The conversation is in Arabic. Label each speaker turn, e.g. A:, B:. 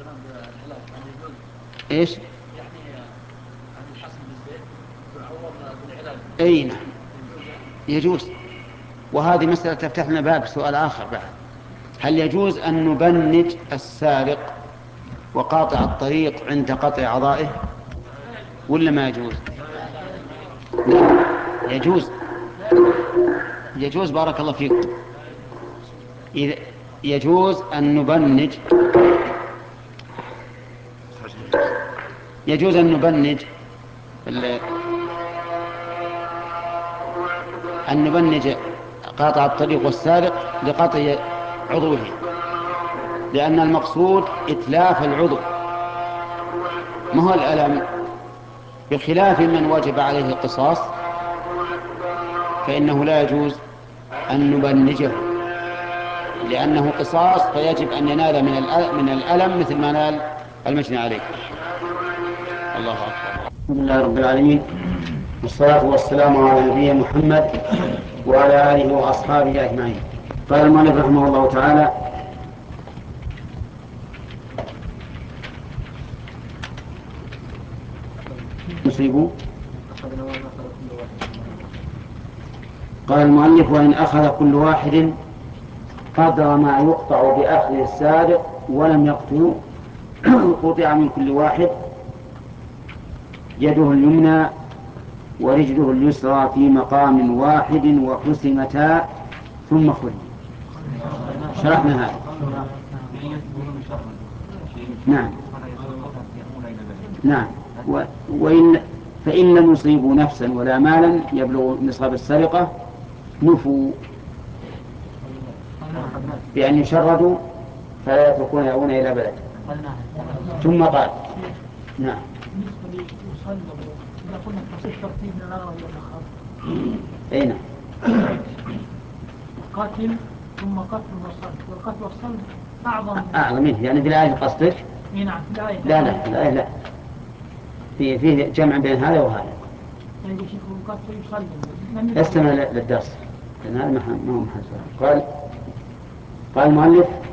A: إيش؟ أي نعم يجوز. وهذه مسألة تفتح لنا باب سؤال آخر بعد. هل يجوز أن نبنج السارق وقاطع الطريق عند قطع أعضائه ولا ما يجوز؟ لا يجوز. يجوز بارك الله فيكم. إذا يجوز أن نبنج، يجوز أن نبنج أن نبنج قاطع الطريق والسارق لقطع عضوه، لأن المقصود إتلاف العضو ما هو الألم، بخلاف من وجب عليه القصاص فإنه لا يجوز أن نبنجه لأنه قصاص، فيجب أن ينال من الألم مثل ما نال المجني عليه. الله أكبر. الحمد لله رب العالمين، والصلاة والسلام على نبينا محمد وعلى آله وأصحابه أجمعين. قال المؤلف رحمه الله تعالى: مصيبه. قال المؤلف: وإن أخذ كل واحد قدر ما يقطع بأخذ السارق ولم يقتل قطع من كل واحد يده اليمنى ورجله اليسرى في مقام واحد وحسمتا ثم خلي. شرحنا هذا. نعم نعم. فإن لم يصيبوا نفسا ولا مالا يبلغ نصاب السرقة نفوا بأن يشردوا فلا يتركون يأوون إلى بلد. ثم قال: نعم.
B: إذا كنا في الترتيب نرى
A: أي نعم.
B: قاتل ثم قتل وصلب، والقتل والصلب
A: أعظم منه، يعني في الآية قصدك؟
B: نعم في الآية.
A: لا في الآية لا، فيه جمع بين هذا وهذا.
B: يعني شيخ القتل يصلب
A: استمع للدرس لأن هذا ما هو محل. قال المؤلف: